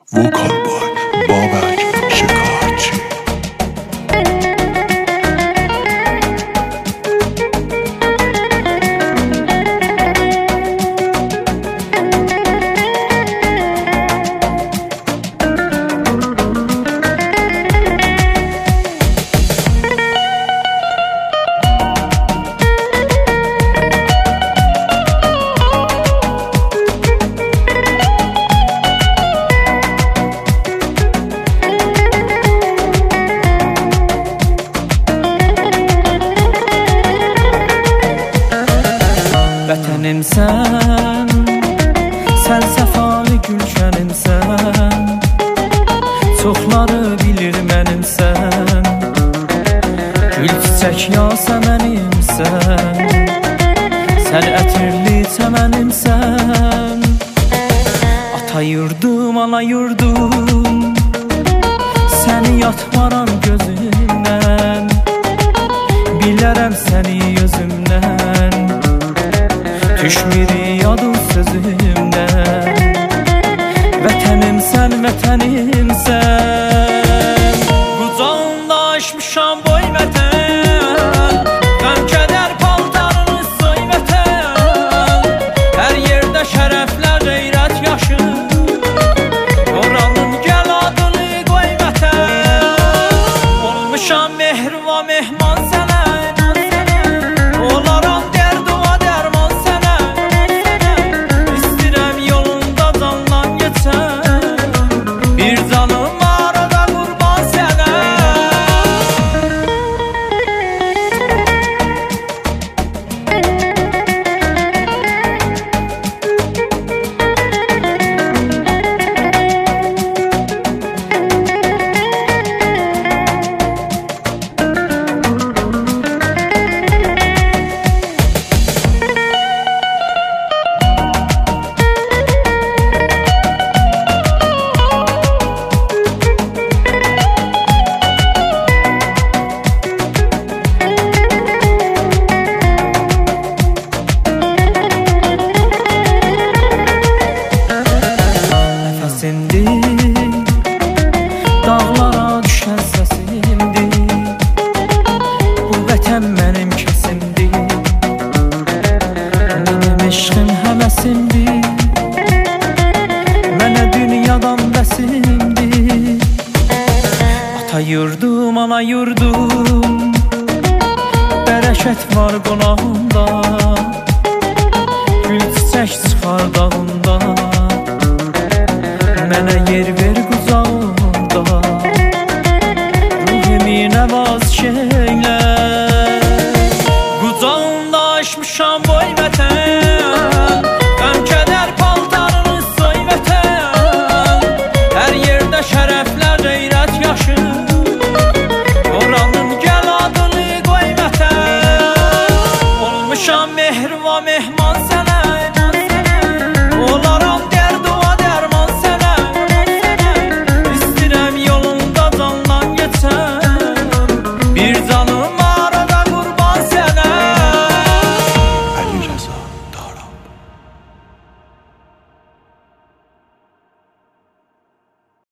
وکال بای بابک شکارچی. Vətənimsən, sən səfalı gülşənimsən, çoxları bilir mənimsən, gül çiçək yasəmənimsən, sən ətirli çəmənimsən. Ata yurdum, ana yurdum, səni yatmaram gözümdən, bilərəm səni özümdən, düşmür yadın sözümdən. Vətənimsən, vətənimsən, qucağında aşmışam boy vətən, qəm kədər paltarını soy vətən, hər yerdə şərəflə qeyrət yaşı, oranın gəl adını qoy vətən. Olmuşam mehriva mehman sənə, olaram dərduva dərman sənə, istirəm yolunda candan geçən, bir canım arada qurban sənə. Dağlara düşən səsimdir, bu vətən mənim kəsimdir, mənim eşqim həvəsimdir, mənə dünyadan bəsimdir. Ata yurdum, ana yurdum, bərəkət var qonağında, gül çiçək çıxar dağında, mənə yer